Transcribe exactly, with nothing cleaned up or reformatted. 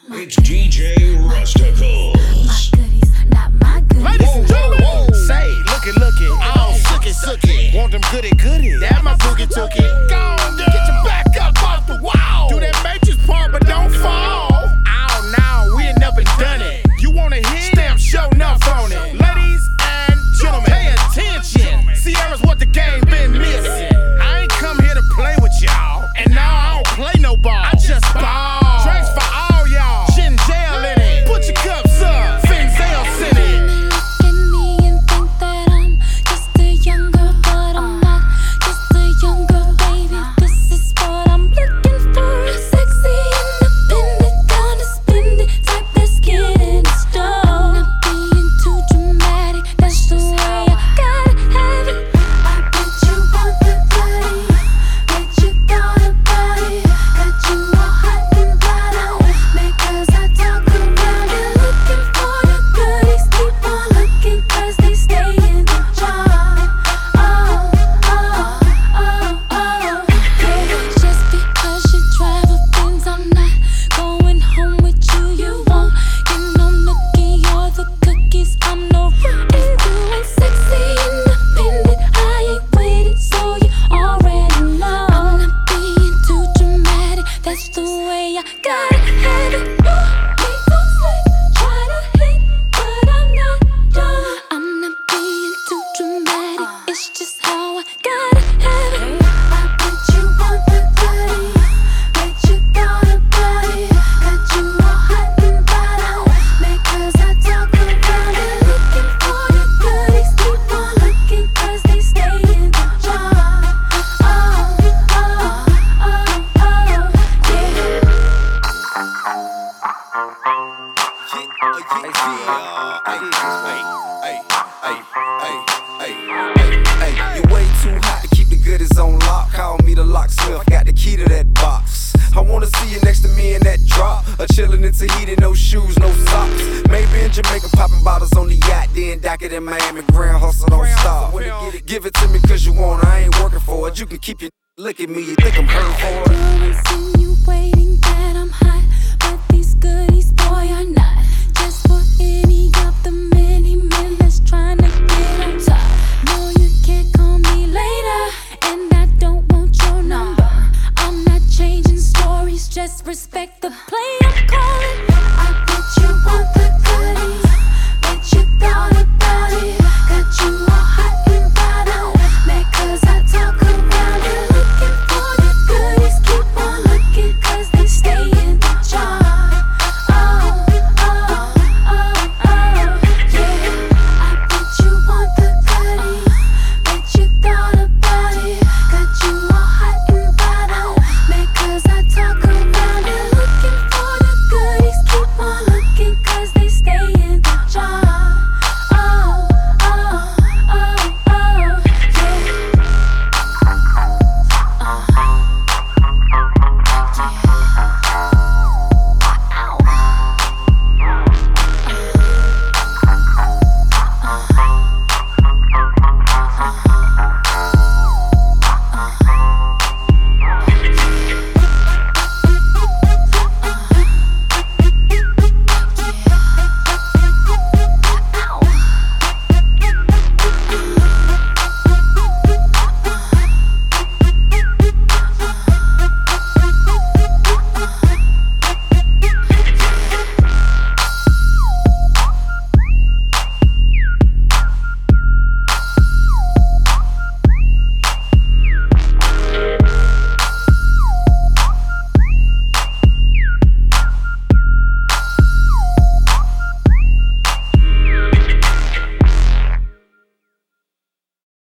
It's D J Rusticles. My goodies, not my goodies. Ladies and gentlemen, say, looky, looky, all sookie, sookie. Want them goody, goody? That my boogie took it. Go on, girl. Get your back up off the wall. Do that matrix part, but don't fall. Oh, no, we ain't never done it. You wanna hit? Stamp show enough on it. Ladies and gentlemen, pay attention. Sierra's what the game been missing. I ain't come here to play with y'all, and now I don't play no ball. I just ball. Drinks for all y'all. Gin jail in it. Put your cups up. Finzel sent it. Look at me and think that I'm just a young girl, but I'm not just a young girl, baby. This is what I'm looking for. A sexy, independent, kinda splendid type that's getting it strong. Not being too dramatic, that's the way I gotta have it. I bet you want the body, bet you thought about it, got you all hot and bothered. Because I talk around it, looking for the goodies. Keep on looking, cause they stay in the jar. Oh, oh, oh, oh, yeah. Just because you drive a Benz, I'm not going home with you. You won't get no nookie or the cookies. I'm no rookie. You ain't sexy, independent. I ain't with it, so you already know. I'm not being too dramatic. That's the way I gotta have it. Make those legs try to hate, but I'm not done. I'm not being too dramatic. It's just how I gotta have it. I bet you want the body, bet you thought about it, got you all hot and bothered. Because I talk around it, looking for the goodies. Keep on looking, cause they stay in the jar. Oh, oh, oh, oh, Hey, you're way too hot to keep the goodies on lock. Call me the locksmith, got the key to that box. I wanna see you next to me in that drop, or chillin' in Tahiti, no shoes, no socks. Maybe in Jamaica, popping bottles on the yacht, then dock it in Miami, grand hustle, don't stop. When it get it, give it to me cause you want it, I ain't working for it. You can keep your look at me, you think I'm hurt for it. you're insinuating